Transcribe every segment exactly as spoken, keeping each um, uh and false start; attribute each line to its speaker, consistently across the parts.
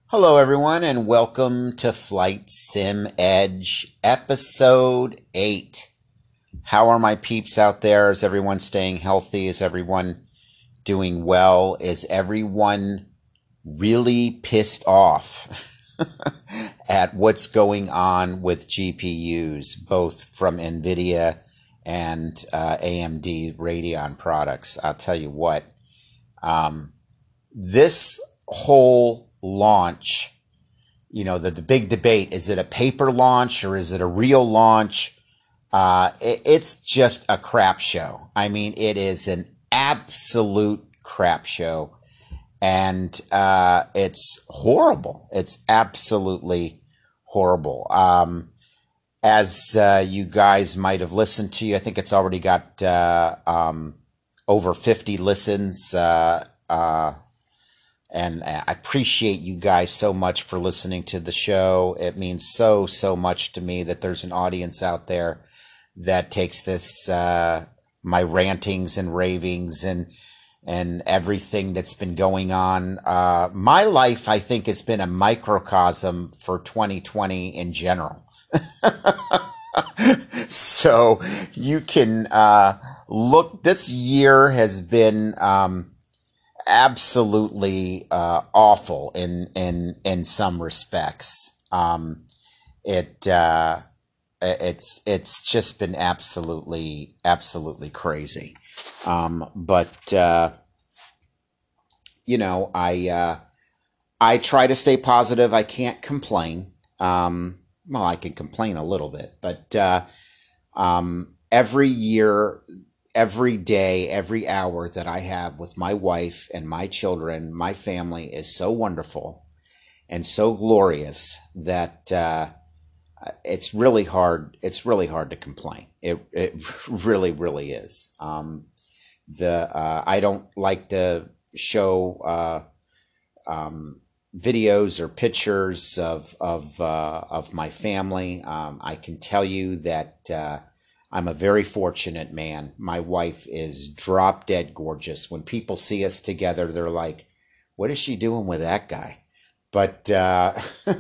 Speaker 1: Hello, everyone, and welcome to Flight Sim Edge, episode eight. How are my peeps out there? Is everyone staying healthy? Is everyone doing well? Is everyone really pissed off at what's going on with G P Us, both from NVIDIA and uh, A M D Radeon products? I'll tell you what, um, this whole launch, you know, the, the big debate, is it a paper launch or is it a real launch? Uh, it, it's just a crap show. I mean, it is an absolute crap show. And uh, it's horrible. It's absolutely horrible. Um, as uh, you guys might have listened to, I think it's already got uh, um, over fifty listens. Uh, uh, And I appreciate you guys so much for listening to the show. It means so, so much to me that there's an audience out there that takes this, uh, my rantings and ravings and, and everything that's been going on. Uh, my life, I think, has been a microcosm for twenty twenty in general. So you can, uh, look, this year has been, um, absolutely uh, awful in in in some respects. Um, it uh, it's it's just been absolutely absolutely crazy. Um, but uh, you know, I uh, I try to stay positive. I can't complain. Um, well, I can complain a little bit, but uh, um, every year, every day, every hour that I have with my wife and my children, my family is so wonderful and so glorious that uh, it's really hard. It's really hard to complain. It it really really is. Um, the uh, I don't like to show uh, um, videos or pictures of of uh, of my family. Um, I can tell you that. Uh, I'm a very fortunate man. My wife is drop dead gorgeous. When people see us together, they're like, what is she doing with that guy? But uh,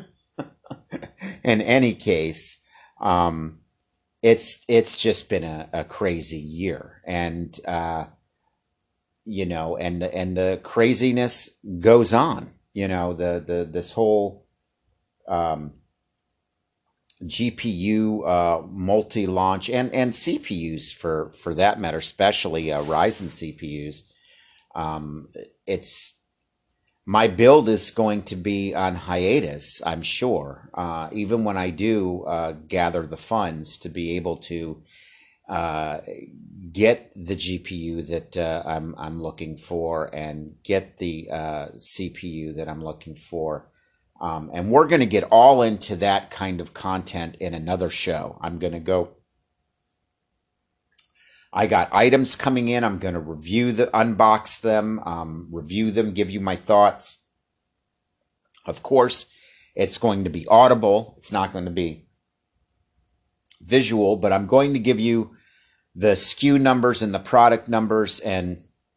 Speaker 1: in any case, um, it's it's just been a, a crazy year. And, uh, you know, and, the, and the craziness goes on. You know, the, the this whole... Um, G P U uh, multi-launch and, and C P Us for, for that matter, especially uh, Ryzen C P Us. Um, it's my build is going to be on hiatus, I'm sure, uh, even when I do uh, gather the funds to be able to uh, get the G P U that uh, I'm I'm looking for and get the uh, C P U that I'm looking for. Um, and we're going to get all into that kind of content in another show. I'm going to go. I got items coming in. I'm going to review the, unbox them, um, review them, give you my thoughts. Of course, it's going to be audible. It's not going to be visual, but I'm going to give you the S K U numbers and the product numbers and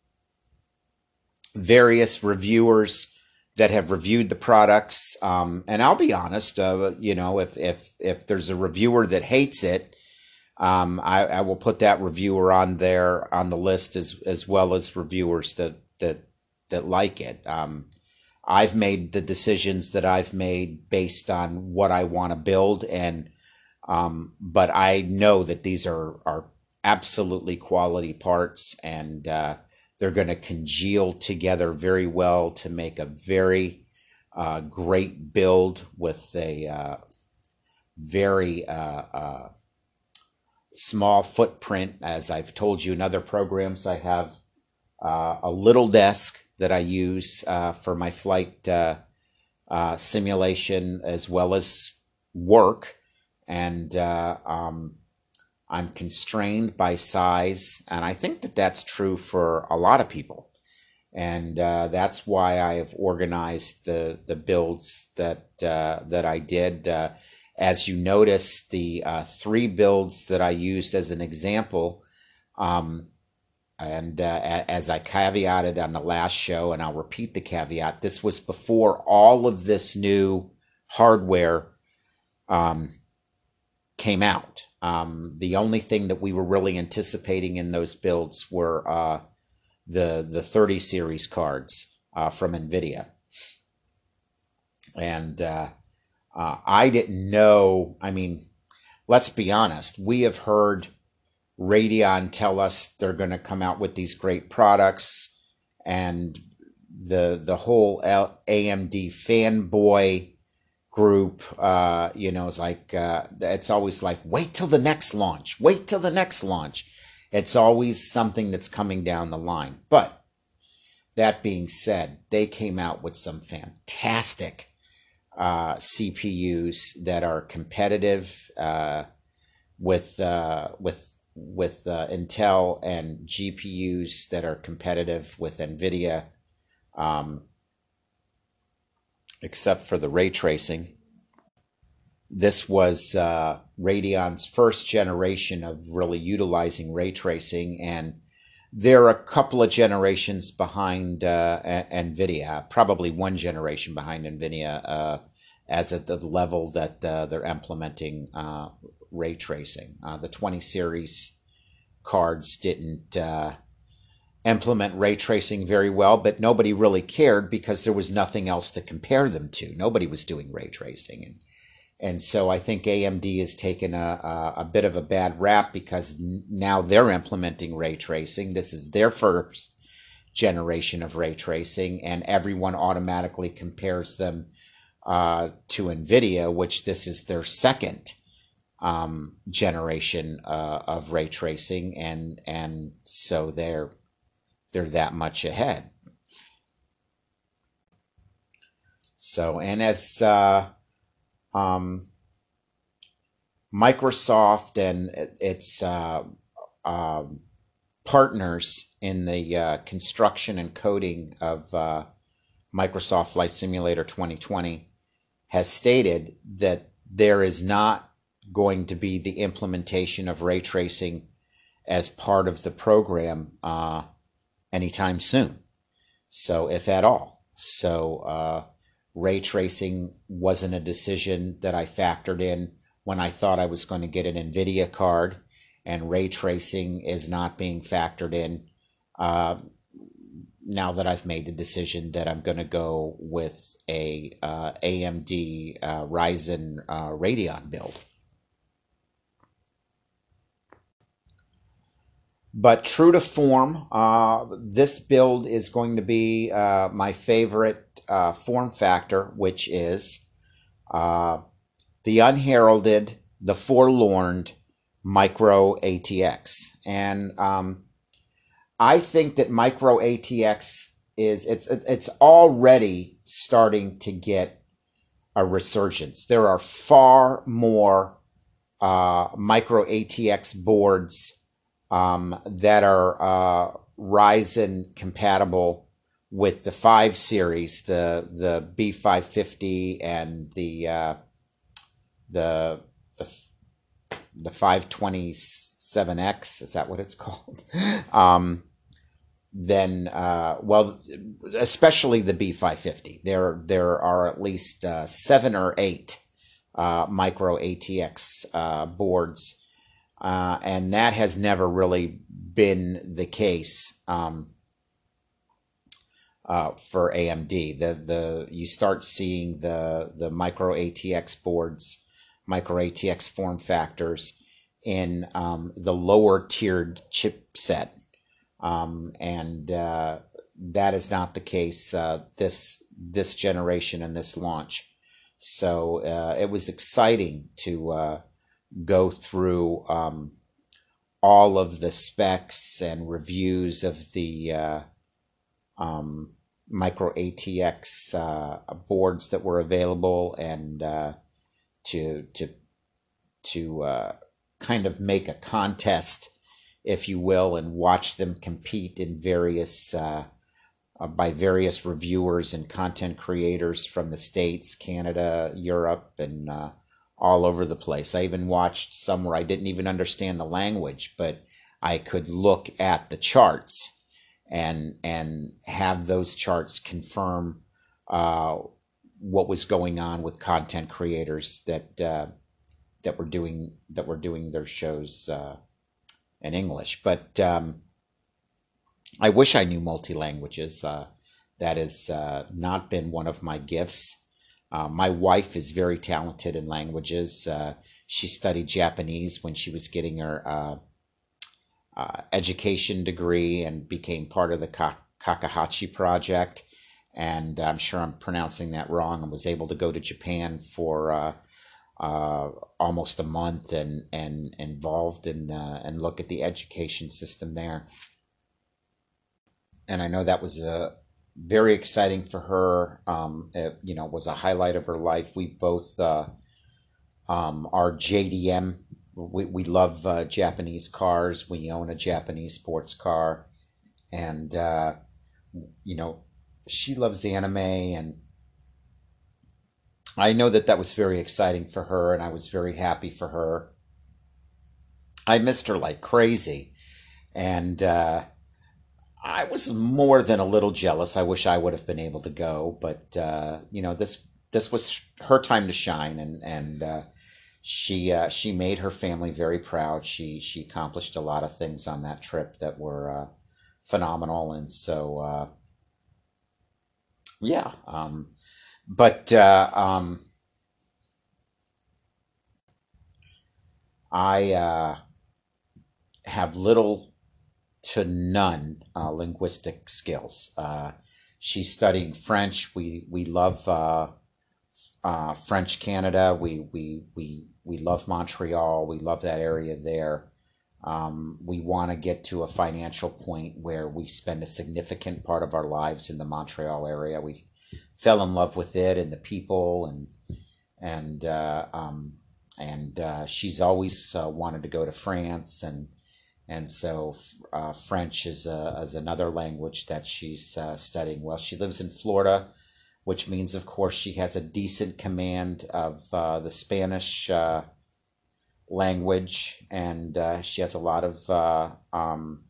Speaker 1: various reviewers that have reviewed the products. Um, and I'll be honest, uh, you know, if, if, if there's a reviewer that hates it, um, I, I will put that reviewer on there on the list as, as well as reviewers that, that, that like it. Um, I've made the decisions that I've made based on what I want to build. And, um, but I know that these are, are absolutely quality parts, and, uh, they're going to congeal together very well to make a very uh, great build with a uh, very uh, uh, small footprint. As I've told you in other programs, I have uh, a little desk that I use uh, for my flight uh, uh, simulation as well as work. And uh, um, I'm constrained by size, and I think that that's true for a lot of people. And uh, that's why I have organized the the builds that uh, that I did. Uh, as you notice, the uh, three builds that I used as an example, um, And uh, as I caveated on the last show, and I'll repeat the caveat, this was before all of this new hardware um, came out. Um, the only thing that we were really anticipating in those builds were uh, the the thirty series cards uh, from NVIDIA. And uh, uh, I didn't know, I mean, let's be honest, we have heard Radeon tell us they're going to come out with these great products, and the the whole A M D fanboy group, uh, you know, is like, uh, it's always like, wait till the next launch, wait till the next launch. It's always something that's coming down the line. But that being said, they came out with some fantastic uh, C P Us that are competitive uh, with uh, with with uh, Intel, and G P Us that are competitive with NVIDIA, um, except for the ray tracing. This was uh, Radeon's first generation of really utilizing ray tracing, and they're a couple of generations behind uh, NVIDIA, probably one generation behind NVIDIA uh, as at the level that uh, they're implementing uh, ray tracing. Uh, the twenty series cards didn't uh, implement ray tracing very well, but nobody really cared because there was nothing else to compare them to. Nobody was doing ray tracing. And, and so I think A M D has taken a, a, a bit of a bad rap because n- now they're implementing ray tracing. This is their first generation of ray tracing, and everyone automatically compares them uh, to NVIDIA, which this is their second Um, generation uh, of ray tracing, and and so they're they're that much ahead. So, and as uh, um, Microsoft and its uh, uh, partners in the uh, construction and coding of uh, Microsoft Flight Simulator twenty twenty has stated that there is not going to be the implementation of ray tracing as part of the program uh, anytime soon. So, if at all. So, uh, ray tracing wasn't a decision that I factored in when I thought I was going to get an NVIDIA card, and ray tracing is not being factored in uh, now that I've made the decision that I'm going to go with a uh, A M D uh, Ryzen uh, Radeon build. But true to form, uh, this build is going to be uh, my favorite uh, form factor, which is uh, the unheralded, the forlorn Micro A T X. And um, I think that Micro A T X is, it's, it's already starting to get a resurgence. There are far more uh, Micro A T X boards Um, that are uh, Ryzen compatible with the five series, the the B five fifty and the uh, the the the five twenty-seven X. Is that what it's called? um, then, uh, well, especially the B five fifty. There there are at least uh, seven or eight uh, Micro A T X uh, boards. Uh, and that has never really been the case um, uh, for A M D. The the you start seeing the the Micro A T X boards, Micro A T X form factors in um, the lower tiered chipset, um, and uh, that is not the case uh, this this generation and this launch. So uh, it was exciting to. Uh, go through um, all of the specs and reviews of the uh, um, Micro A T X uh, boards that were available, and uh, to to to uh, kind of make a contest, if you will, and watch them compete in various uh, uh, by various reviewers and content creators from the States, Canada, Europe, and uh, all over the place. I even watched some where I didn't even understand the language, but I could look at the charts and and have those charts confirm uh, what was going on with content creators that uh, that were doing that were doing their shows uh, in English. But um, I wish I knew multi languages. Uh, that has uh, not been one of my gifts. Uh, my wife is very talented in languages. Uh, she studied Japanese when she was getting her uh, uh, education degree and became part of the Ka- Kakahachi Project. And I'm sure I'm pronouncing that wrong, and was able to go to Japan for uh, uh, almost a month and, and involved in uh, and look at the education system there. And I know that was a very exciting for her. Um, it, you know, was a highlight of her life. We both uh, um, are J D M. We we love uh, Japanese cars. We own a Japanese sports car, and uh, you know, she loves anime, and I know that that was very exciting for her, and I was very happy for her. I missed her like crazy, and uh, I was more than a little jealous. I wish I would have been able to go, but uh, you know, this this was her time to shine, and and uh, she uh, she made her family very proud. She she accomplished a lot of things on that trip that were uh, phenomenal, and so uh, yeah. Um, but uh, um, I uh, have little to none uh, linguistic skills. Uh, she's studying French. We we love uh, uh, French Canada. We we we we love Montreal. We love that area there. Um, we want to get to a financial point where we spend a significant part of our lives in the Montreal area. We fell in love with it and the people, and and uh, um, and uh, she's always uh, wanted to go to France, and and so uh, French is a, is another language that she's uh, studying. Well, she lives in Florida, which means, of course, she has a decent command of uh, the Spanish uh, language, and uh, she has a lot of uh, um,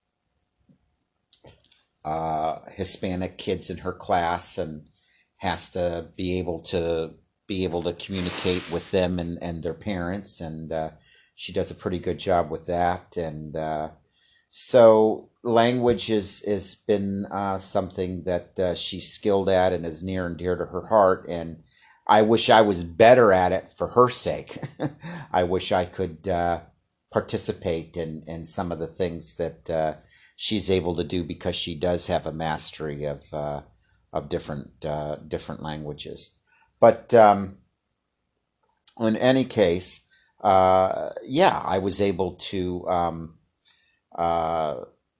Speaker 1: uh, Hispanic kids in her class, and has to be able to be able to communicate with them and, and their parents, and uh, she does a pretty good job with that. And uh, so language is has been uh, something that uh, she's skilled at and is near and dear to her heart. And I wish I was better at it for her sake. I wish I could uh, participate in, in some of the things that uh, she's able to do, because she does have a mastery of uh, of different uh, different languages. But um, in any case, uh, yeah, I was able to um, uh,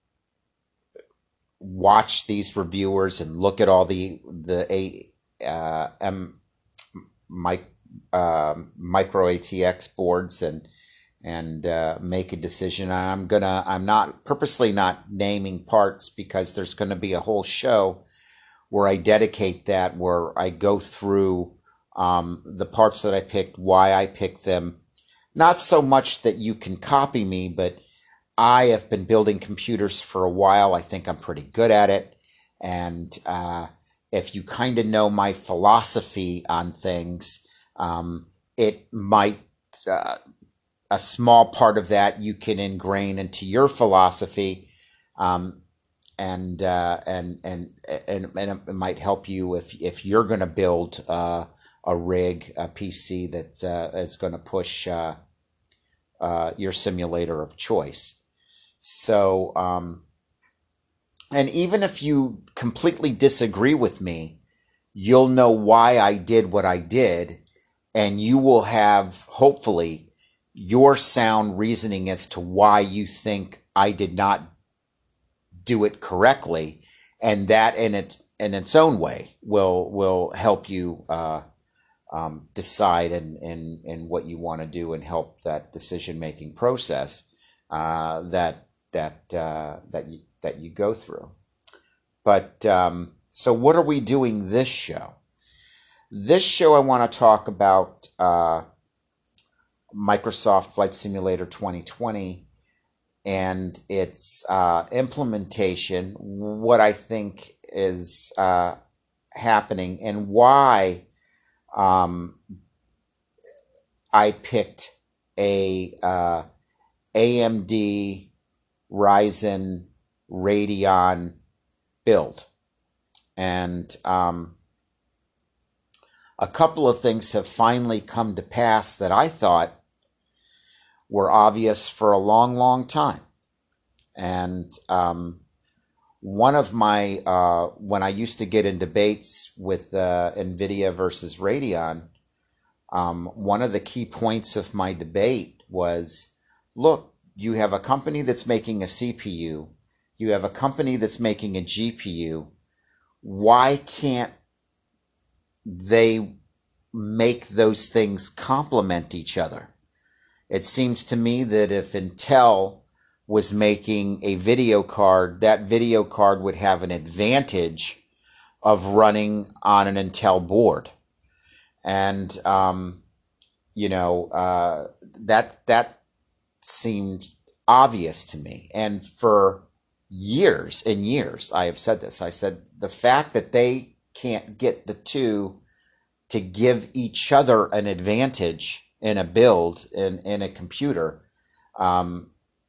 Speaker 1: watch these reviewers and look at all the the a uh, m mic, uh, micro A T X boards, and and uh, make a decision. I'm gonna I'm not purposely not naming parts, because there's going to be a whole show where I dedicate that, where I go through um, the parts that I picked, why I picked them. Not so much that you can copy me, but I have been building computers for a while. I think I'm pretty good at it. And uh, if you kind of know my philosophy on things, um, it might, uh, a small part of that you can ingrain into your philosophy. Um, and, uh, and, and, and, and it might help you if, if you're going to build uh, a rig, a P C that uh, is going to push uh, uh, your simulator of choice. So, um, and even if you completely disagree with me, you'll know why I did what I did, and you will have, hopefully, your sound reasoning as to why you think I did not do it correctly, and that in its in its own way will will help you uh, um, decide in, in in what you want to do, and help that decision making process uh, that that uh, that you that you go through. But um, so, what are we doing this show? This show, I want to talk about uh, Microsoft Flight Simulator twenty twenty, and its uh, implementation, what I think is uh, happening, and why um, I picked a uh, A M D Ryzen Radeon build. And um, a couple of things have finally come to pass that I thought were obvious for a long, long time. And um, one of my, uh, when I used to get in debates with uh, NVIDIA versus Radeon, um, one of the key points of my debate was, look, you have a company that's making a C P U, you have a company that's making a G P U. Why can't they make those things complement each other? It seems to me that if Intel was making a video card, that video card would have an advantage of running on an Intel board. And, um, you know, uh, that, that seemed obvious to me. And for years and years, I have said this. I said the fact that they can't get the two to give each other an advantage in a build in, in a computer um,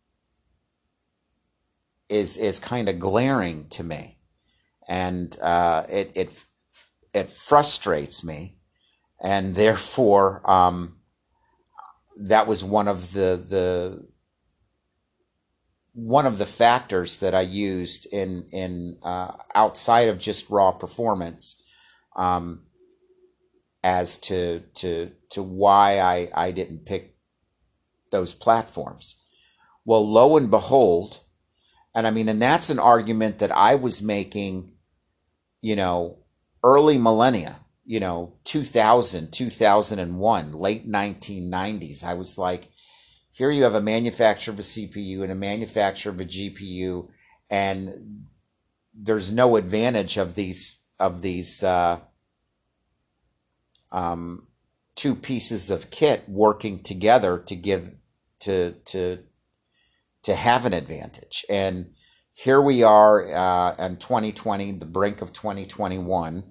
Speaker 1: is is kind of glaring to me, and uh, it it it frustrates me, and therefore um, that was one of the the one of the factors that I used in in uh, outside of just raw performance um, as to to to why I I didn't pick those platforms. Well, lo and behold, and I mean, and that's an argument that I was making, you know, early millennia, you know, two thousand, two thousand one, late nineteen nineties. I was like, here you have a manufacturer of a C P U and a manufacturer of a G P U, and there's no advantage of these of these uh, um, two pieces of kit working together to give to to to have an advantage. And here we are uh, in twenty twenty, the brink of twenty twenty-one,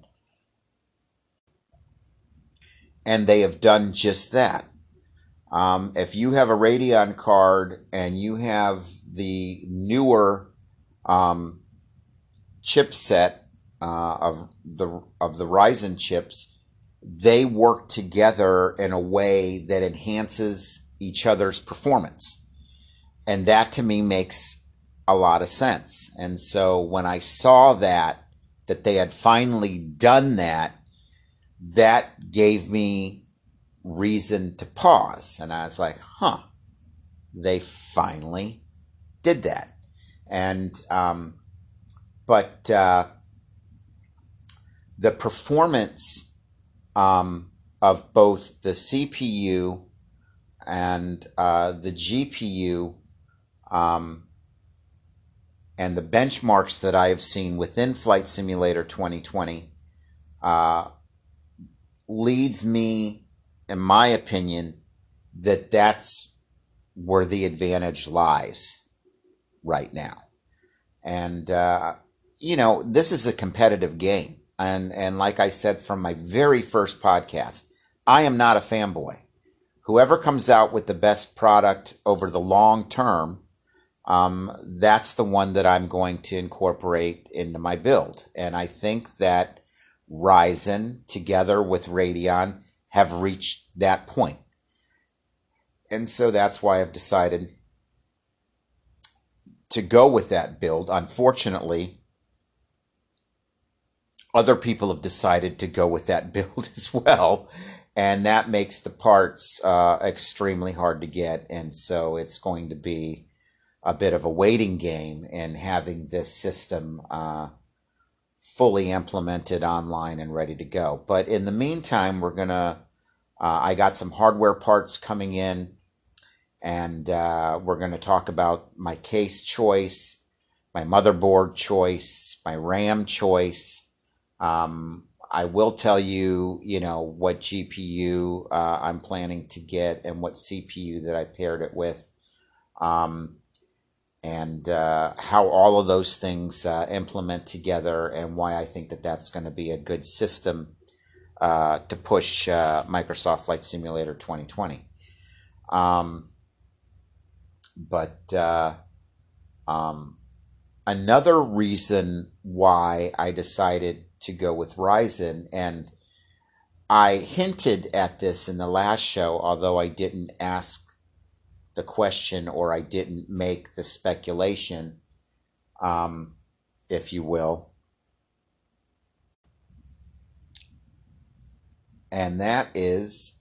Speaker 1: and they have done just that. Um, if you have a Radeon card and you have the newer um, chipset uh, of the of the Ryzen chips, they work together in a way that enhances each other's performance. And that to me makes a lot of sense. And so when I saw that, that they had finally done that, that gave me reason to pause. And I was like, huh, they finally did that. And, um, but uh, the performance um, of both the C P U and uh, the G P U Um, and the benchmarks that I have seen within Flight Simulator twenty twenty uh, leads me, in my opinion, that that's where the advantage lies right now. And, uh, you know, this is a competitive game. And, and like I said from my very first podcast, I am not a fanboy. Whoever comes out with the best product over the long term, Um, that's the one that I'm going to incorporate into my build. And I think that Ryzen, together with Radeon, have reached that point. And so that's why I've decided to go with that build. Unfortunately, other people have decided to go with that build as well. And that makes the parts uh, extremely hard to get. And so it's going to be a bit of a waiting game in having this system uh, fully implemented online and ready to go. But in the meantime, we're going to, uh, I got some hardware parts coming in, and uh, we're going to talk about my case choice, my motherboard choice, my RAM choice. Um, I will tell you, you know, what G P U uh, I'm planning to get and what C P U that I paired it with. Um, and uh, how all of those things uh, implement together, and why I think that that's going to be a good system uh, to push uh, Microsoft Flight Simulator twenty twenty. Um, but uh, um, another reason why I decided to go with Ryzen, and I hinted at this in the last show, although I didn't ask the question, or I didn't make the speculation, um, if you will. And that is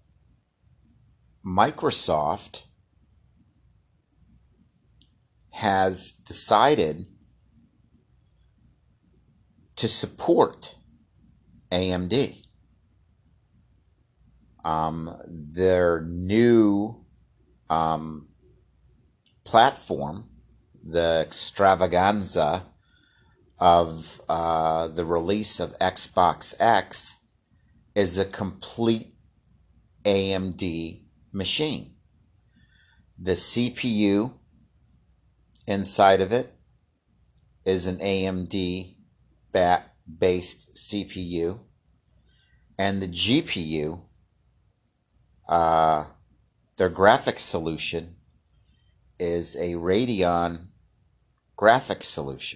Speaker 1: Microsoft has decided to support A M D. Um, their new um, platform, the extravaganza of uh, the release of Xbox X, is a complete A M D machine. The C P U inside of it is an A M D based C P U, and the G P U, uh, their graphics solution, is a Radeon graphics solution.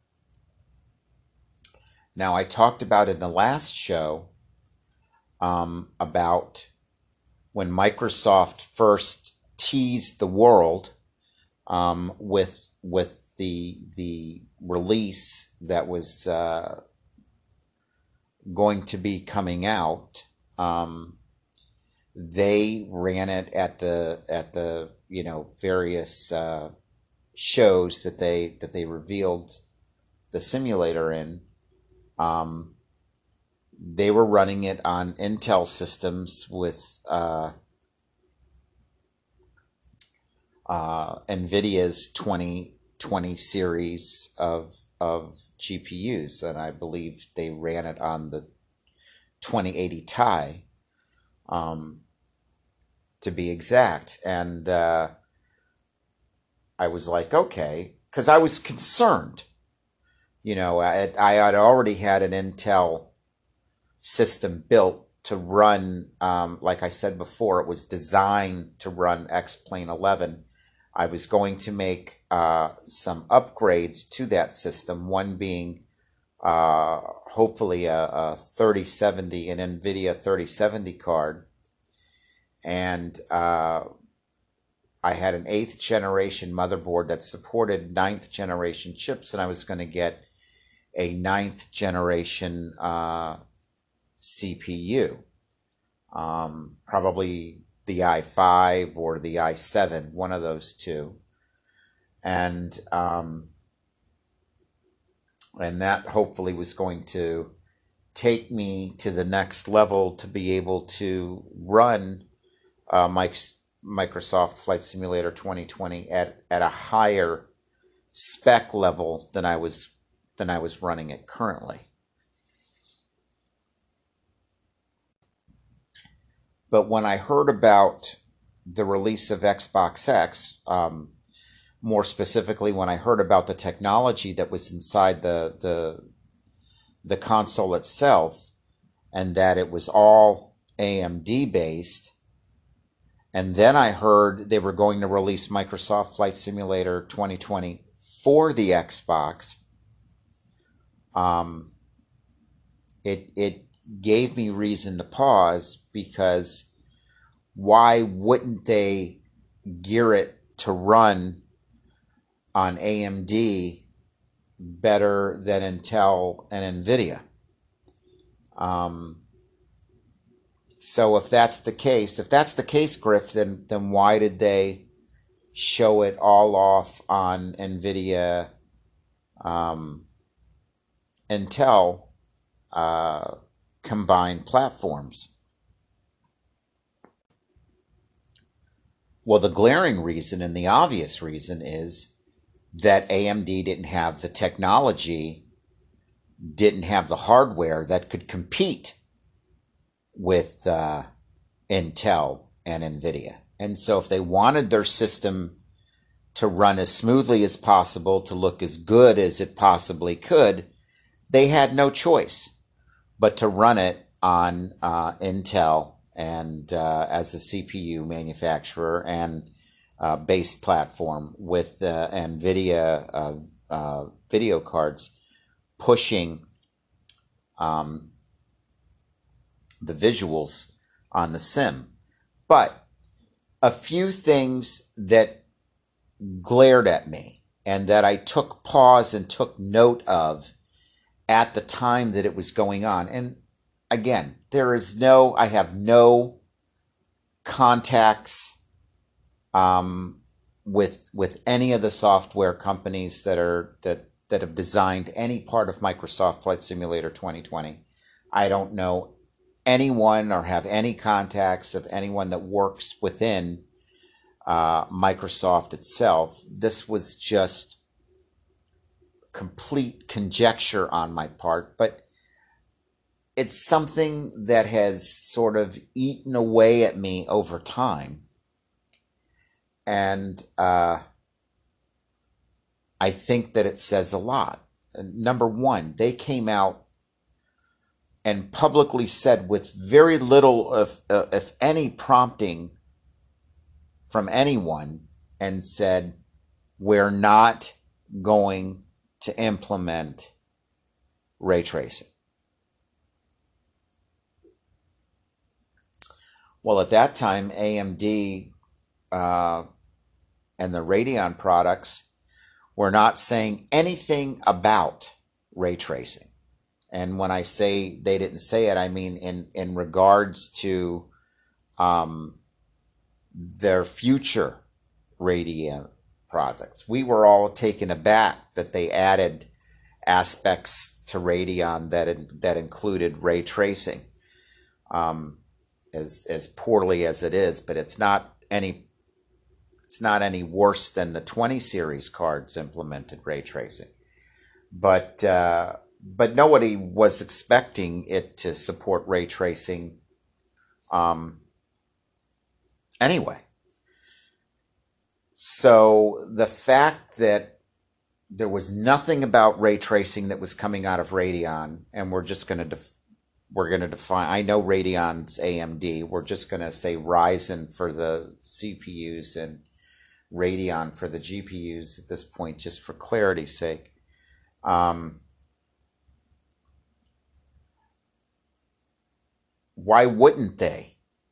Speaker 1: Now, I talked about in the last show um, about when Microsoft first teased the world um, with with the the release that was uh, going to be coming out. Um, they ran it at the at the you know various uh, shows that they that they revealed the simulator in. Um, they were running it on Intel systems with uh, uh, NVIDIA's twenty twenty series of of G P Us, and I believe they ran it on the twenty eighty Ti, um, to be exact. And uh, I was like, okay, because I was concerned. You know, I, I had already had an Intel system built to run, um, like I said before, it was designed to run X-Plane eleven. I was going to make uh, some upgrades to that system, one being uh, hopefully a, a thirty seventy, an NVIDIA thirty seventy card. And uh, I had an eighth generation motherboard that supported ninth generation chips, and I was going to get a ninth generation uh, C P U, um, probably the i five or the i seven, one of those two, and um, and that hopefully was going to take me to the next level to be able to run uh, Microsoft Flight Simulator twenty twenty at at a higher spec level than I was than I was running it currently. But when I heard about the release of Xbox X, um, more specifically when I heard about the technology that was inside the the the console itself, and that it was all A M D based, and then I heard they were going to release Microsoft Flight Simulator twenty twenty for the Xbox, um, it it gave me reason to pause, because why wouldn't they gear it to run on A M D better than Intel and NVIDIA? Um, so if that's the case, if that's the case, Griff, then then why did they show it all off on NVIDIA, um, Intel uh, combined platforms? Well, the glaring reason and the obvious reason is that A M D didn't have the technology, didn't have the hardware that could compete with uh, Intel and NVIDIA. And so if they wanted their system to run as smoothly as possible, to look as good as it possibly could, they had no choice but to run it on uh, Intel and uh, as a C P U manufacturer and uh, based platform with uh, NVIDIA uh, uh, video cards pushing um, the visuals on the sim. But a few things that glared at me and that I took pause and took note of at the time that it was going on. And again, there is no, I have no contacts um, with with any of the software companies that are that that have designed any part of Microsoft Flight Simulator twenty twenty. I don't know anyone or have any contacts of anyone that works within uh, Microsoft itself. This was just complete conjecture on my part, but it's something that has sort of eaten away at me over time. And uh, I think that it says a lot. Number one, they came out and publicly said, with very little, if, uh, if any, prompting from anyone, and said, we're not going to implement ray tracing. Well, at that time, A M D uh, and the Radeon products were not saying anything about ray tracing. And when I say they didn't say it, I mean in, in regards to um, their future Radeon products. We were all taken aback that they added aspects to Radeon that, that included ray tracing. Um, As, as poorly as it is, but it's not any it's not any worse than the twenty series cards implemented ray tracing. But uh, but nobody was expecting it to support ray tracing um, anyway. So the fact that there was nothing about ray tracing that was coming out of Radeon, and we're just going to def- We're going to define, I know Radeon's A M D. We're just going to say Ryzen for the C P Us and Radeon for the G P Us at this point, just for clarity's sake. Um, why wouldn't they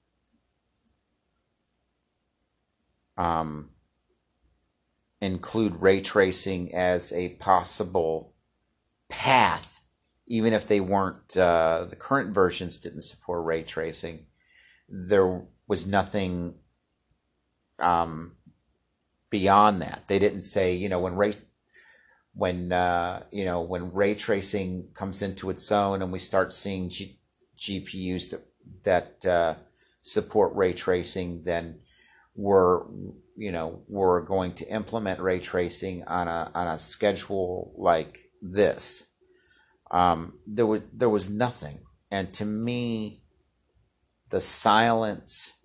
Speaker 1: um, include ray tracing as a possible path? Even if they weren't, uh, the current versions didn't support ray tracing, there was nothing um, beyond that. They didn't say, you know, when ray, when uh, you know, when ray tracing comes into its own, and we start seeing G- GPUs that that uh, support ray tracing, then we're, you know, we're going to implement ray tracing on a on a schedule like this. Um, there was there was nothing, and to me, the silence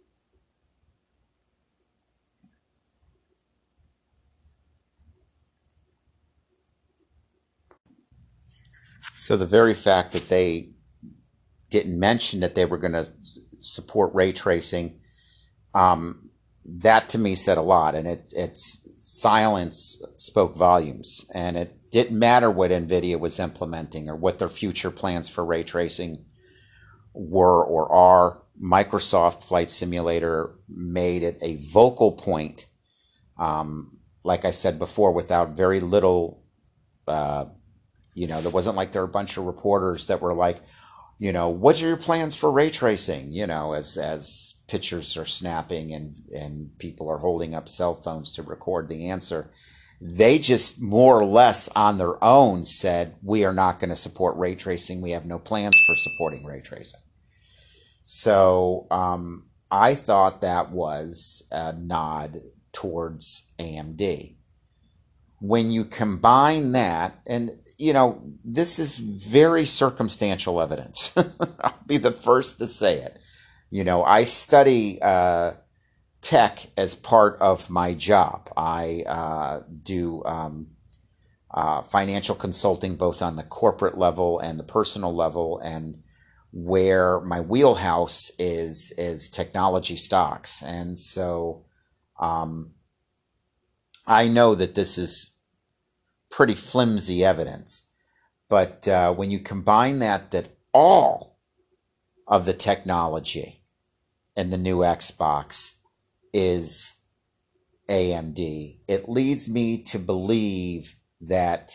Speaker 1: so the very fact that they didn't mention that they were going to support ray tracing, um, that to me said a lot, and it its silence spoke volumes, and it didn't matter what NVIDIA was implementing or what their future plans for ray tracing were or are. Microsoft Flight Simulator made it a vocal point, um, like I said before, without very little, uh, you know, there wasn't like there were a bunch of reporters that were like, you know, what are your plans for ray tracing? You know, as as pictures are snapping and, and people are holding up cell phones to record the answer. They just more or less on their own said, we are not going to support ray tracing. We have no plans for supporting ray tracing. So um, I thought that was a nod towards A M D. When you combine that, and you know, this is very circumstantial evidence. I'll be the first to say it. You know, I study uh, tech as part of my job. I uh, do um, uh, financial consulting both on the corporate level and the personal level, and where my wheelhouse is is technology stocks. And so um, I know that this is pretty flimsy evidence, but uh, when you combine that, that all of the technology in the new Xbox is A M D, it leads me to believe that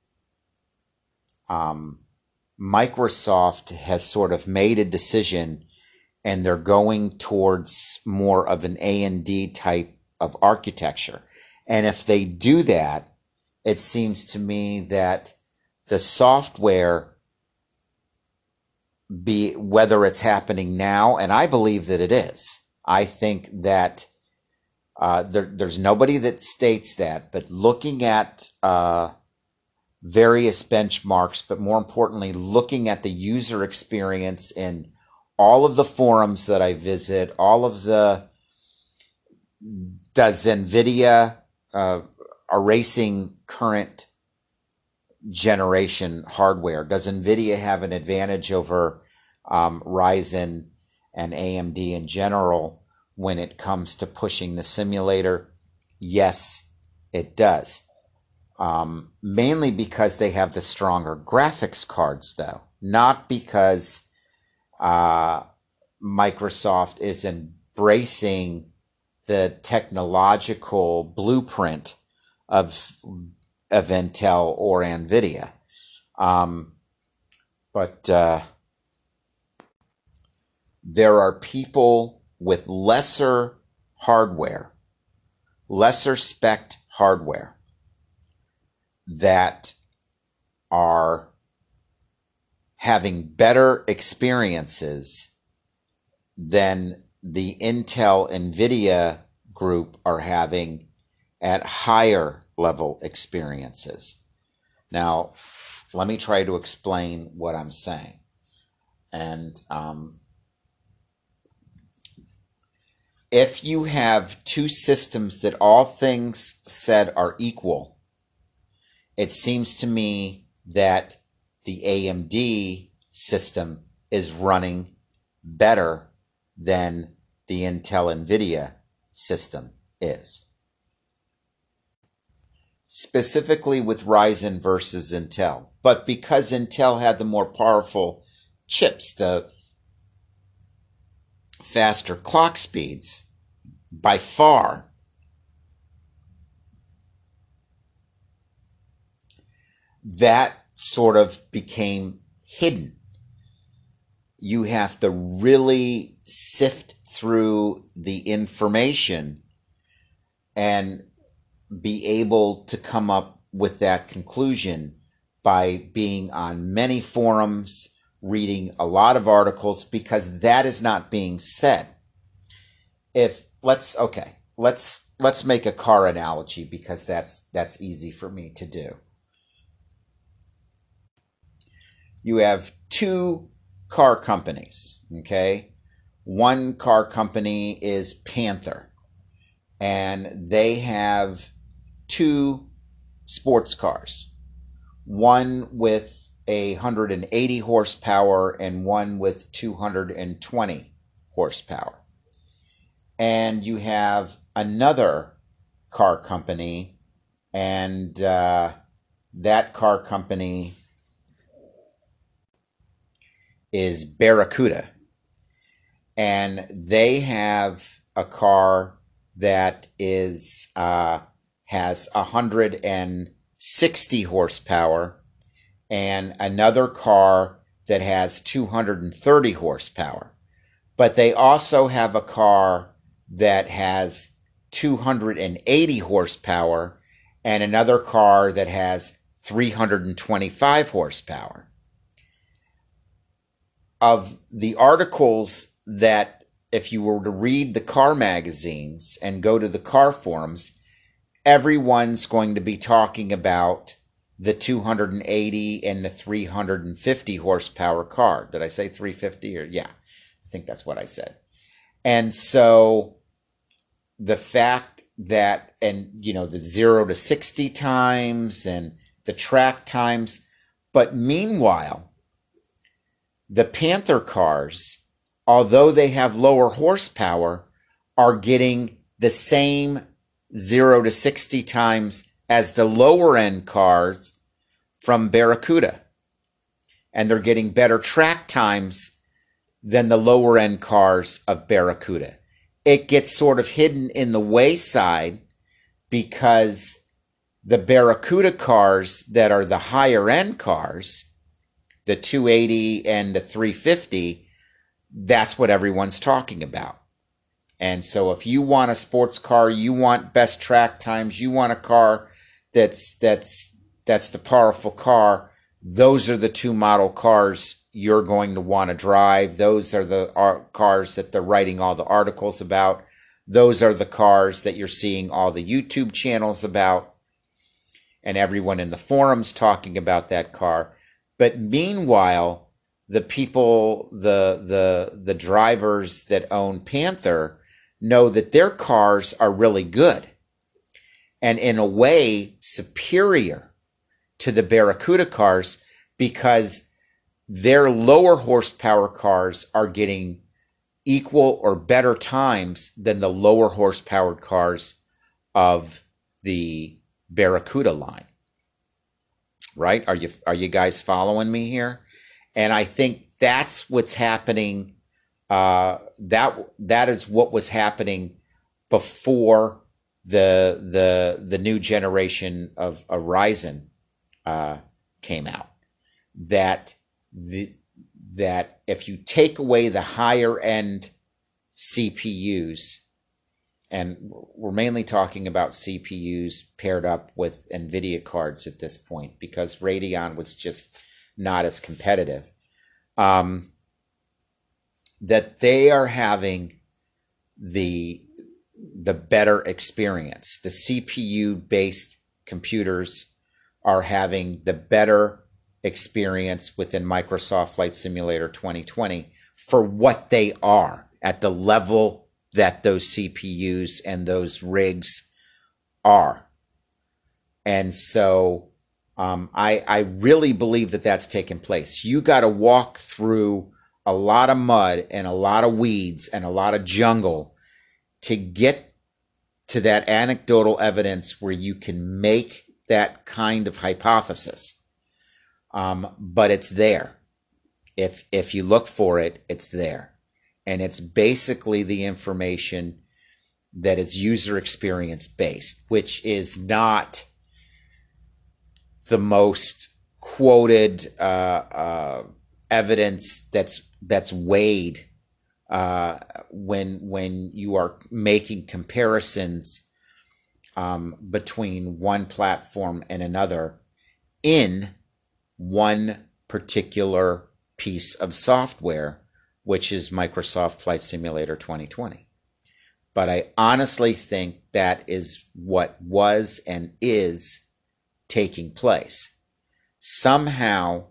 Speaker 1: um, Microsoft has sort of made a decision and they're going towards more of an A M D type of architecture. And if they do that, it seems to me that the software, be whether it's happening now, and I believe that it is. I think that uh, there, there's nobody that states that, but looking at uh, various benchmarks, but more importantly, looking at the user experience in all of the forums that I visit, all of the, does NVIDIA uh, erasing current generation hardware? Does NVIDIA have an advantage over um, Ryzen and A M D in general when it comes to pushing the simulator? Yes, it does. Um, mainly because they have the stronger graphics cards, though, not because uh, Microsoft is embracing the technological blueprint of of Intel or NVIDIA. Um, but uh, there are people with lesser hardware, lesser spec'd hardware, that are having better experiences than the Intel NVIDIA group are having at higher level experiences. Now, let me try to explain what I'm saying. And um, if you have two systems that all things said are equal, it seems to me that the A M D system is running better than the Intel NVIDIA system is. Specifically with Ryzen versus Intel. But because Intel had the more powerful chips, the faster clock speeds, by far, that sort of became hidden. You have to really sift through the information and be able to come up with that conclusion by being on many forums, reading a lot of articles, because that is not being said. If let's okay, let's let's make a car analogy, because that's that's easy for me to do. You have two car companies, okay? One car company is Panther, and they have two sports cars, one with a one hundred eighty horsepower and one with two hundred twenty horsepower. And you have another car company, and uh, that car company is Barracuda. And they have a car that is uh, has one hundred sixty horsepower, and another car that has two hundred thirty horsepower. But they also have a car that has two hundred eighty horsepower and another car that has three hundred twenty-five horsepower. Of the articles that, if you were to read the car magazines and go to the car forums, everyone's going to be talking about the two hundred eighty and the three hundred fifty horsepower car. Did I say three hundred fifty? Or yeah, I think that's what I said. And so the fact that, and you know, the zero to sixty times and the track times, but meanwhile, the Panther cars, although they have lower horsepower, are getting the same zero to sixty times as the lower end cars from Barracuda. And they're getting better track times than the lower end cars of Barracuda. It gets sort of hidden in the wayside because the Barracuda cars that are the higher end cars, the two eighty and the three fifty, that's what everyone's talking about. And so if you want a sports car, you want best track times, you want a car that's that's that's the powerful car, those are the two model cars you're going to want to drive. Those are the cars that they're writing all the articles about. Those are the cars that you're seeing all the YouTube channels about, and everyone in the forums talking about that car. But meanwhile, the people, the the the drivers that own Panther know that their cars are really good and in a way superior to the Barracuda cars, because their lower horsepower cars are getting equal or better times than the lower horsepower cars of the Barracuda line. Right? Are you are you guys following me here? And I think that's what's happening. Uh, that that is what was happening before the the the new generation of Horizon uh, came out. That the that if you take away the higher end C P Us, and we're mainly talking about C P Us paired up with NVIDIA cards at this point, because Radeon was just not as competitive, um, that they are having the the better experience. The C P U-based computers are having the better experience within Microsoft Flight Simulator twenty twenty for what they are at the level that those C P Us and those rigs are. And so um, I, I really believe that that's taken place. You got to walk through a lot of mud and a lot of weeds and a lot of jungle to get to that anecdotal evidence where you can make that kind of hypothesis. Um, but it's there. If if you look for it, it's there. And it's basically the information that is user experience based, which is not the most quoted uh, uh, evidence that's that's weighed uh, when when you are making comparisons um, between one platform and another in one particular piece of software, which is Microsoft Flight Simulator twenty twenty. But I honestly think that is what was and is taking place. Somehow,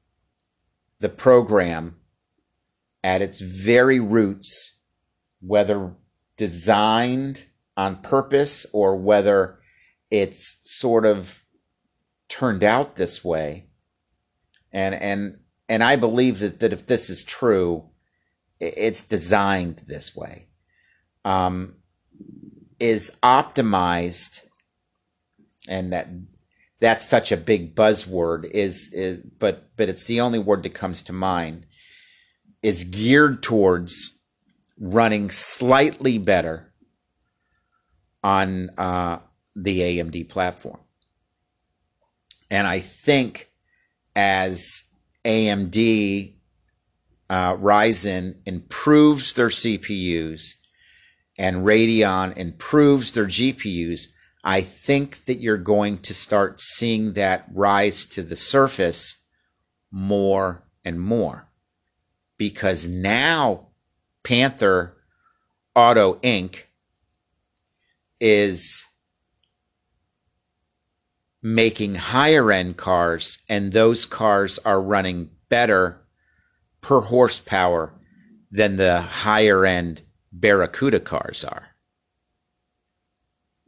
Speaker 1: the program, at its very roots, whether designed on purpose or whether it's sort of turned out this way, and and and I believe that, that if this is true, it's designed this way, um, is optimized, and that that's such a big buzzword, is is but but it's the only word that comes to mind, is geared towards running slightly better on uh, the A M D platform. And I think as A M D uh, Ryzen improves their C P Us and Radeon improves their G P Us, I think that you're going to start seeing that rise to the surface more and more. Because now Panther Auto Incorporated is making higher end cars, and those cars are running better per horsepower than the higher end Barracuda cars are.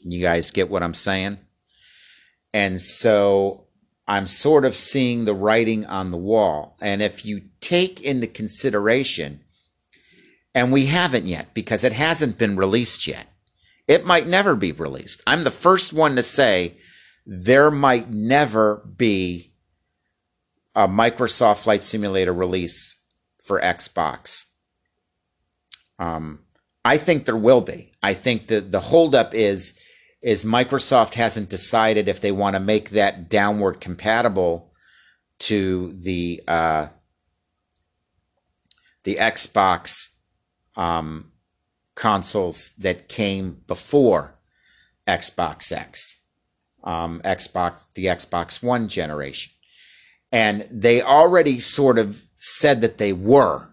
Speaker 1: You guys get what I'm saying? And so I'm sort of seeing the writing on the wall. And if you take into consideration, and we haven't yet because it hasn't been released yet, it might never be released. I'm the first one to say there might never be a Microsoft Flight Simulator release for Xbox. Um, I think there will be. I think that the holdup is is Microsoft hasn't decided if they want to make that downward compatible to the uh, the Xbox um, consoles that came before Xbox X, um, Xbox the Xbox One generation, and they already sort of said that they were.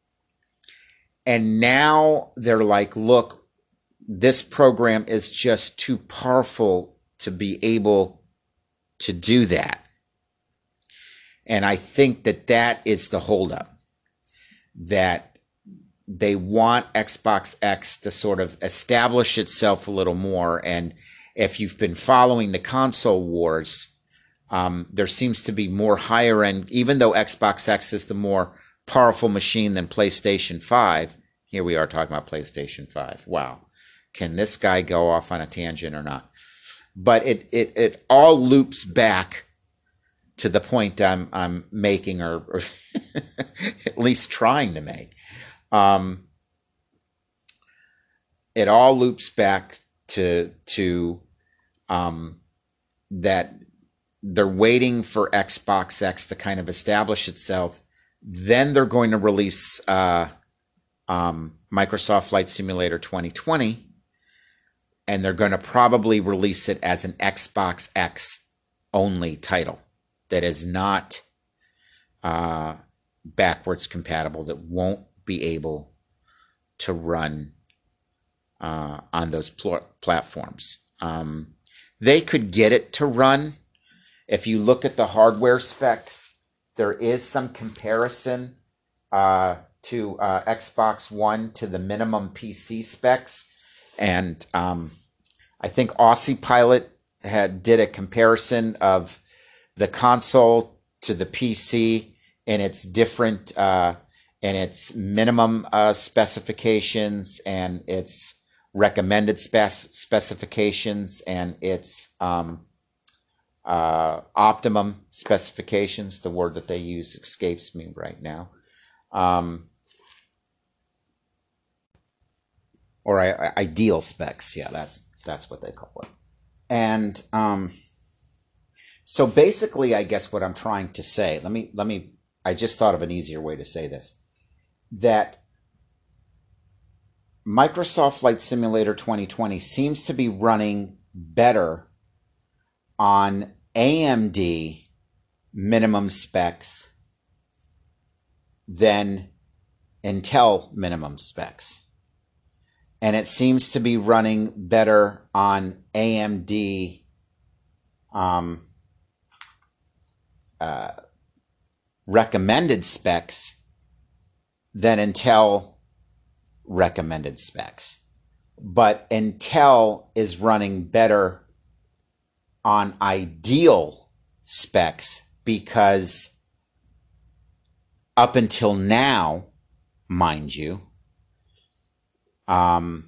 Speaker 1: And now they're like, look, this program is just too powerful to be able to do that. And I think that that is the holdup, that they want Xbox X to sort of establish itself a little more. And if you've been following the console wars, um, there seems to be more higher end, even though Xbox X is the more powerful machine than PlayStation five. Here we are talking about PlayStation five. Wow. Can this guy go off on a tangent or not? But it it, it all loops back to the point I'm I'm making, or, or at least trying to make. Um, it all loops back to to um, that they're waiting for Xbox X to kind of establish itself. Then they're going to release uh, um, Microsoft Flight Simulator twenty twenty, and they're going to probably release it as an Xbox X only title that is not uh, backwards compatible, that won't be able to run uh, on those pl- platforms. Um, they could get it to run. If you look at the hardware specs, there is some comparison uh, to uh, Xbox One to the minimum P C specs. And um, I think Aussie Pilot had did a comparison of the console to the P C and its different uh, and its minimum uh, specifications and its recommended spec- specifications and its um, uh, optimum specifications. The word that they use escapes me right now. Um, or I, I, ideal specs. Yeah, that's that's what they call it. And um, so basically, I guess what I'm trying to say, let me let me. I just thought of an easier way to say this: that Microsoft Flight Simulator twenty twenty seems to be running better on A M D minimum specs than Intel minimum specs. And it seems to be running better on A M D um, uh, recommended specs than Intel recommended specs. But Intel is running better on ideal specs because up until now, mind you, um,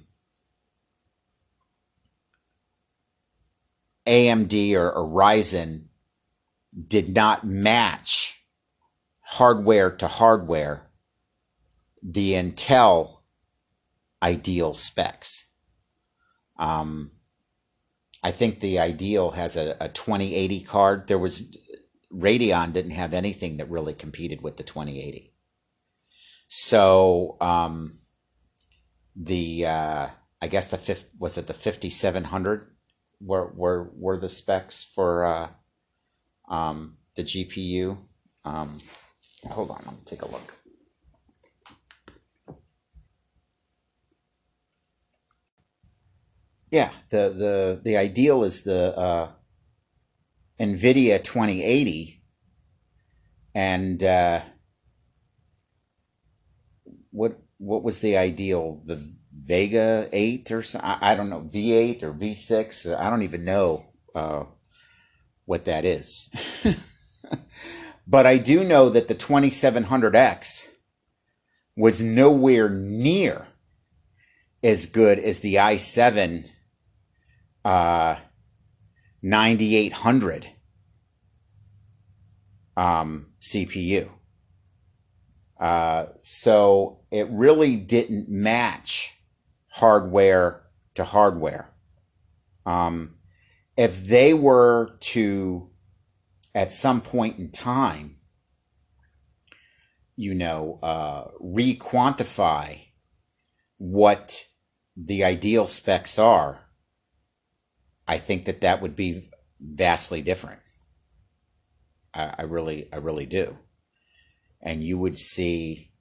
Speaker 1: A M D or, or Ryzen did not match hardware to hardware the Intel ideal specs. Um, I think the ideal has a, a twenty eighty card. There was Radeon didn't have anything that really competed with the twenty eighty. So um, the uh, I guess the fifth was it the fifty-seven hundred were were were the specs for uh, um, the G P U. Um, hold on, let me take a look. Yeah, the the the ideal is the uh, NVIDIA twenty eighty, and uh, what what was the ideal? The Vega eight or something. I, I don't know, V eight or V six. I don't even know uh, what that is. But I do know that the twenty-seven hundred X was nowhere near as good as the i seven uh, ninety-eight hundred um, C P U. Uh, so it really didn't match hardware to hardware. Um, if they were to, at some point in time, you know, uh, re-quantify what the ideal specs are, I think that that would be vastly different. I, I really, I really do. And you would see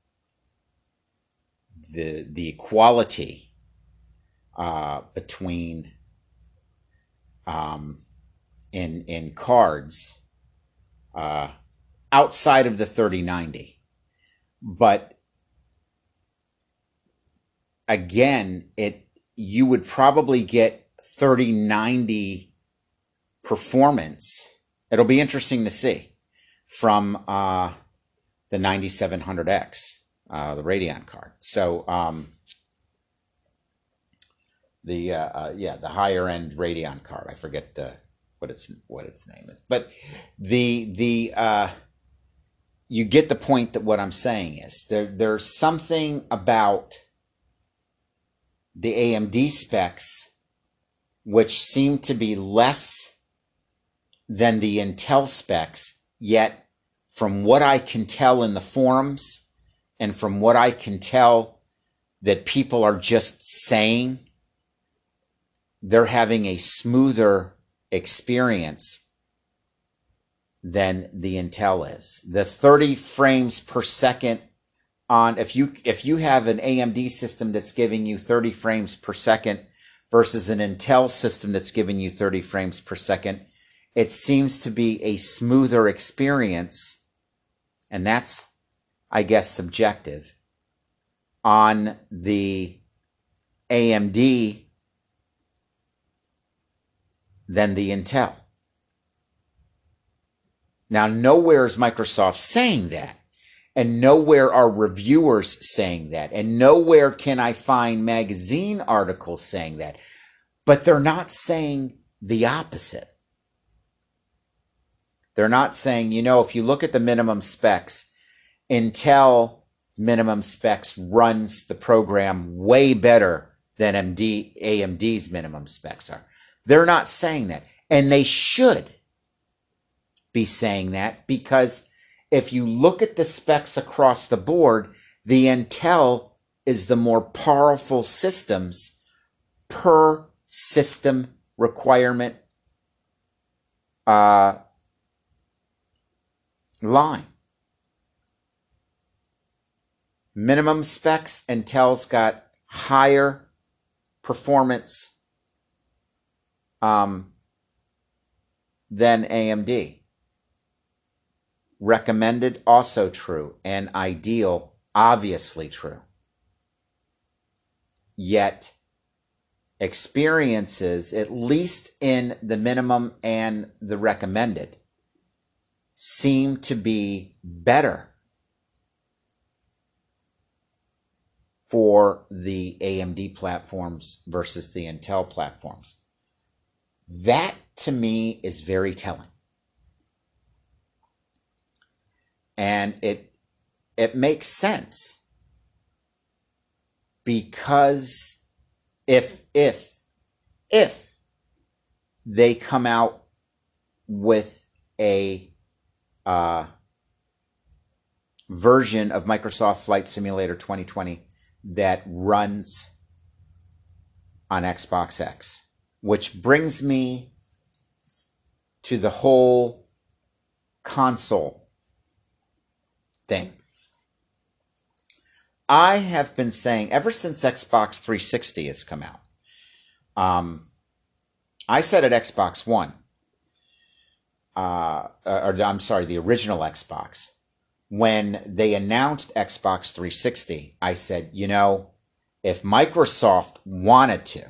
Speaker 1: the the equality uh, between um, in in cards uh, outside of the thirty ninety, but again, it you would probably get thirty ninety performance. It'll be interesting to see from uh, the ninety-seven hundred X, uh, the Radeon card. So um, the uh, uh, yeah, the higher end Radeon card. I forget the, what its what its name is, but the the uh, you get the point that what I'm saying is there there's something about the A M D specs which seem to be less than the Intel specs, yet from what I can tell in the forums and from what I can tell that people are just saying, they're having a smoother experience than the Intel is. The thirty frames per second on, if you if you have an A M D system that's giving you thirty frames per second versus an Intel system that's giving you thirty frames per second, it seems to be a smoother experience. And that's, I guess, subjective on the A M D than the Intel. Now, nowhere is Microsoft saying that, and nowhere are reviewers saying that, and nowhere can I find magazine articles saying that, but they're not saying the opposite. They're not saying, you know, if you look at the minimum specs, Intel minimum specs runs the program way better than M D, A M D's minimum specs are. They're not saying that. And they should be saying that, because if you look at the specs across the board, the Intel is the more powerful systems per system requirement uh, line. Minimum specs, Intel's got higher performance um, than A M D. Recommended, also true, and ideal, obviously true. Yet, experiences, at least in the minimum and the recommended, seem to be better for the A M D platforms versus the Intel platforms. That, to me, is very telling. And it it makes sense, because if if if they come out with a uh, version of Microsoft Flight Simulator twenty twenty that runs on Xbox X, which brings me to the whole console thing. I have been saying ever since Xbox three sixty has come out, um, I said at Xbox One, uh, or I'm sorry, the original Xbox, when they announced Xbox three sixty, I said, you know, if Microsoft wanted to,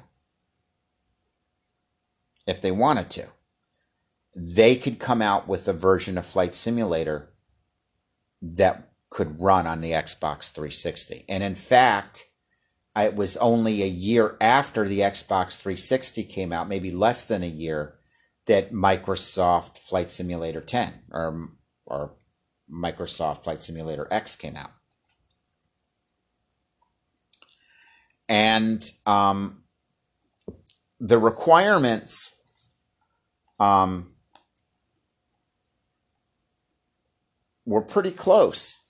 Speaker 1: if they wanted to, they could come out with a version of Flight Simulator that could run on the Xbox three sixty. And in fact, it was only a year after the Xbox three sixty came out, maybe less than a year, that Microsoft Flight Simulator ten or, or Microsoft Flight Simulator X came out. And um, the requirements um, were pretty close.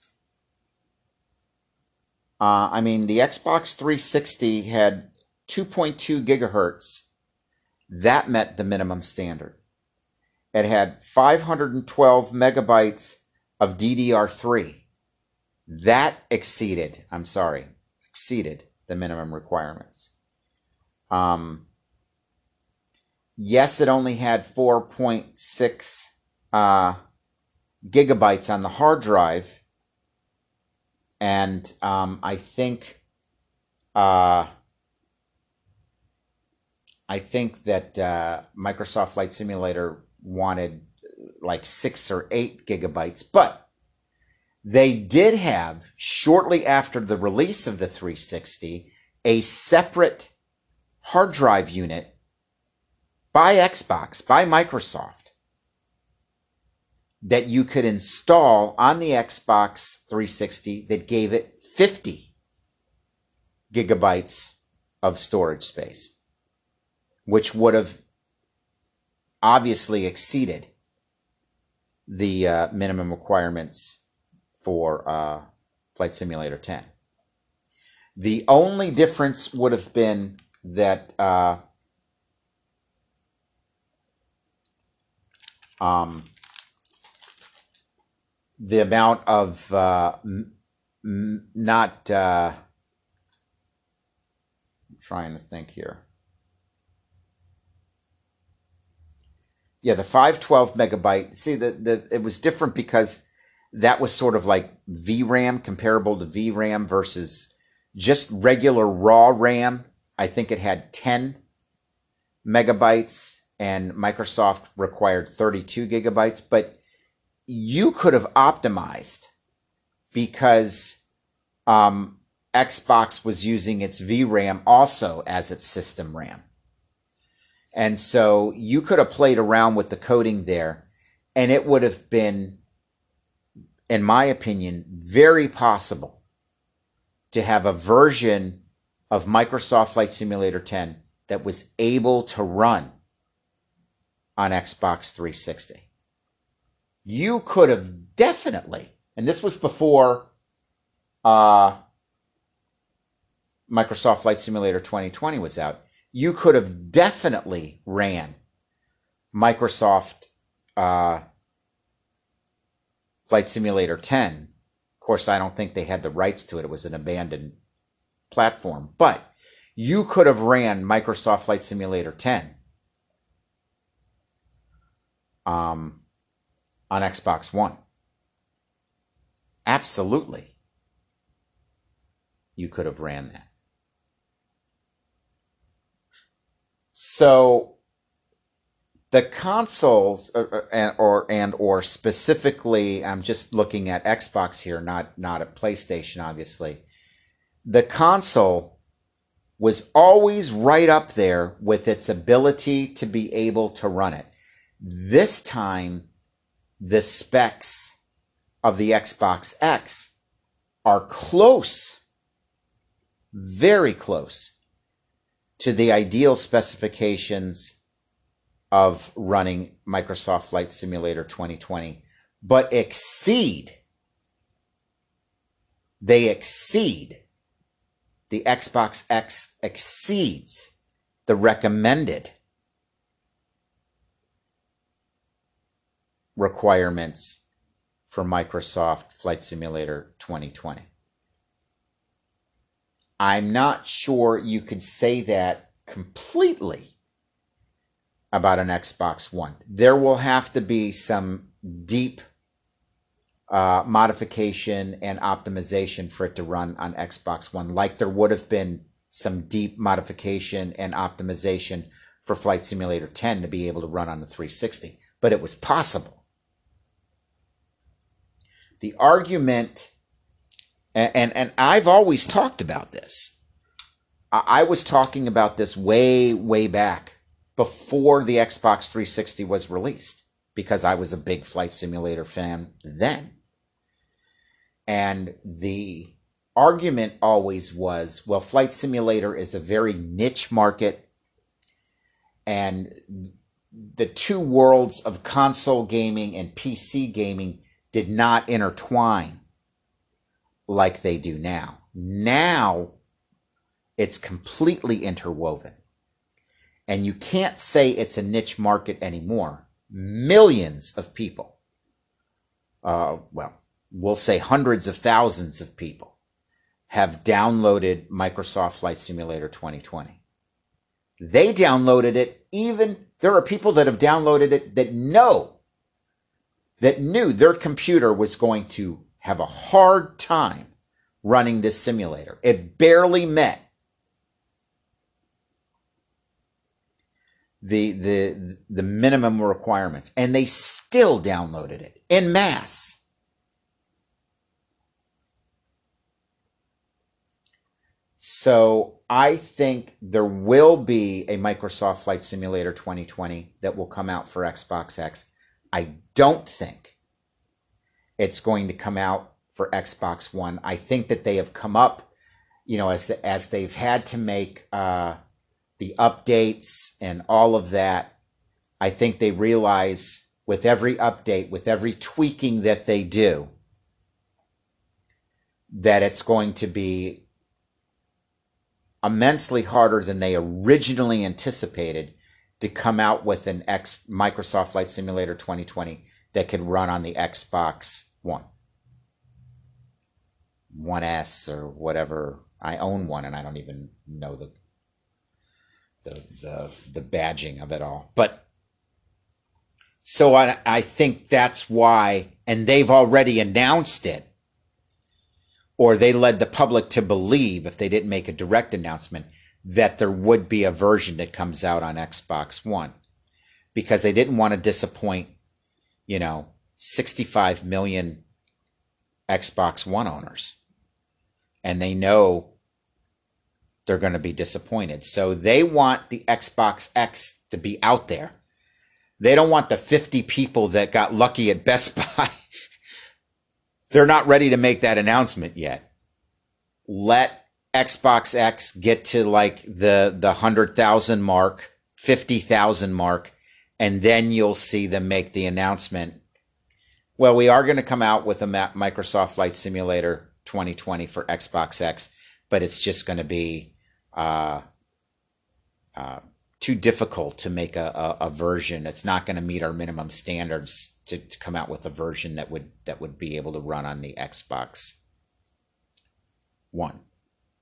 Speaker 1: Uh, I mean, the Xbox three sixty had two point two gigahertz. That met the minimum standard. It had five hundred twelve megabytes of D D R three. That exceeded, I'm sorry, exceeded the minimum requirements. Um, yes, it only had four point six uh, gigabytes on the hard drive. And um, I think uh, I think that uh, Microsoft Flight Simulator wanted like six or eight gigabytes, but they did have, shortly after the release of the three sixty, a separate hard drive unit by Xbox, by Microsoft, that you could install on the Xbox three sixty that gave it fifty gigabytes of storage space, which would have obviously exceeded the uh, minimum requirements for uh, Flight Simulator ten. The only difference would have been that uh, um, the amount of uh, m- m- not uh, I'm trying to think here. Yeah, the five twelve megabyte. See, the, the it was different because that was sort of like V RAM, comparable to V RAM versus just regular raw RAM. I think it had ten megabytes and Microsoft required thirty-two gigabytes, but you could have optimized because um, Xbox was using its V RAM also as its system RAM. And so you could have played around with the coding there, and it would have been, in my opinion, very possible to have a version of Microsoft Flight Simulator ten that was able to run on Xbox three sixty. You could have definitely, and this was before uh, Microsoft Flight Simulator twenty twenty was out, you could have definitely ran Microsoft uh, Flight Simulator ten. Of course, I don't think they had the rights to it. It was an abandoned platform. But you could have ran Microsoft Flight Simulator ten um, on Xbox One. Absolutely. You could have ran that. So the consoles, or, or and or specifically, I'm just looking at Xbox here, not not at PlayStation, obviously. The console was always right up there with its ability to be able to run it. This time, the specs of the Xbox X are close, very close, to the ideal specifications of running Microsoft Flight Simulator twenty twenty, but exceed, they exceed, the Xbox X exceeds the recommended requirements for Microsoft Flight Simulator twenty twenty. I'm not sure you could say that completely about an Xbox One. There will have to be some deep uh, modification and optimization for it to run on Xbox One, like there would have been some deep modification and optimization for Flight Simulator ten to be able to run on the three sixty, but it was possible. The argument, and, and, and I've always talked about this. I, I was talking about this way, way back before the Xbox three sixty was released, because I was a big Flight Simulator fan then. And the argument always was, well, Flight Simulator is a very niche market, and the two worlds of console gaming and P C gaming did not intertwine like they do now. Now it's completely interwoven. And you can't say it's a niche market anymore. Millions of people, uh, well, we'll say hundreds of thousands of people, have downloaded Microsoft Flight Simulator twenty twenty. They downloaded it, even, there are people that have downloaded it that know, that knew their computer was going to have a hard time running this simulator. It barely met the the the minimum requirements, and they still downloaded it en masse. So I think there will be a Microsoft Flight Simulator twenty twenty that will come out for Xbox X. I don't think it's going to come out for Xbox One. I think that they have come up, you know, as as they've had to make uh, the updates and all of that. I think they realize with every update, with every tweaking that they do, that it's going to be immensely harder than they originally anticipated to come out with an X Microsoft Flight Simulator twenty twenty that could run on the Xbox One. one S or whatever. I own one and I don't even know the the the, the badging of it all. But so I, I think that's why, and they've already announced it, or they led the public to believe, if they didn't make a direct announcement, that there would be a version that comes out on Xbox One, because they didn't want to disappoint, you know, sixty-five million Xbox One owners. And they know they're going to be disappointed. So they want the Xbox X to be out there. They don't want the fifty people that got lucky at Best Buy. They're not ready to make that announcement yet. Let Xbox X get to like the, the one hundred thousand mark, fifty thousand mark, and then you'll see them make the announcement. Well, we are going to come out with a Microsoft Flight Simulator twenty twenty for Xbox X, but it's just going to be uh, uh, too difficult to make a, a, a version. It's not going to meet our minimum standards to, to come out with a version that would that would be able to run on the Xbox One.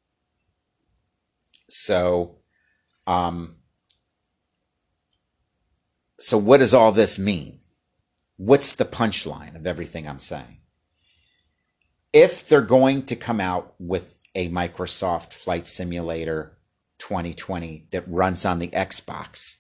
Speaker 1: So, um, so what does all this mean? What's the punchline of everything I'm saying? If they're going to come out with a Microsoft Flight Simulator twenty twenty that runs on the Xbox,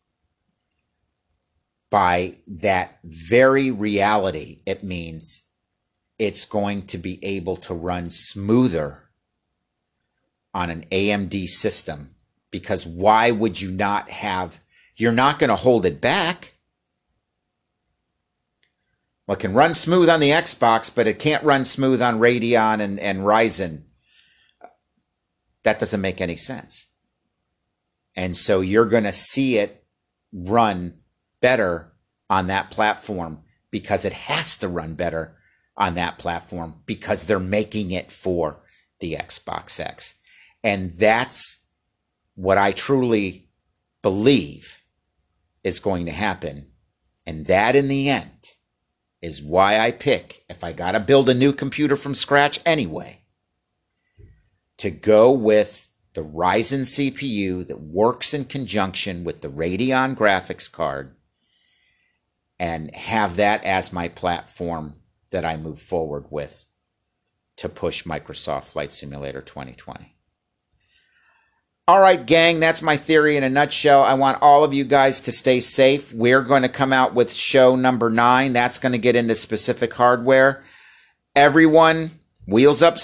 Speaker 1: by that very reality, it means it's going to be able to run smoother on an A M D system, because why would you not have, you're not going to hold it back. Well, it can run smooth on the Xbox, but it can't run smooth on Radeon and, and Ryzen. That doesn't make any sense. And so you're going to see it run better on that platform, because it has to run better on that platform, because they're making it for the Xbox X. And that's what I truly believe is going to happen. And that, in the end, is why I pick, if I got to build a new computer from scratch anyway, to go with the Ryzen C P U that works in conjunction with the Radeon graphics card, and have that as my platform that I move forward with to push Microsoft Flight Simulator twenty twenty. All right, gang, that's my theory in a nutshell. I want all of you guys to stay safe. We're going to come out with show number nine. That's going to get into specific hardware. Everyone, wheels up.